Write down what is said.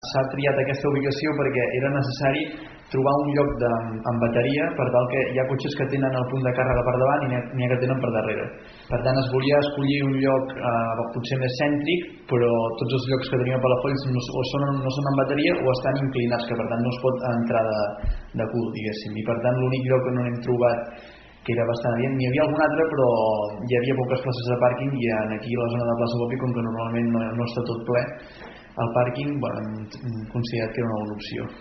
S'ha triat aquesta ubicació perquè era necessari trobar un lloc amb bateria per tal que hi ha cotxes que tenen el punt de càrrega per davant i n'hi ha que tenen per darrere. Per tant, es volia escollir un lloc potser més cèntric, però tots els llocs que tenim a Palafolls no són amb bateria o estan inclinats, que per tant no es pot entrar de cul, diguéssim. I per tant l'únic lloc que no n'hem trobat que era bastant adient, n'hi havia algun altre però hi havia poques places de pàrquing i aquí a la zona de Plaça Bopi, com que normalment no està tot ple, el pàrquing hem considerat que era una bona opció.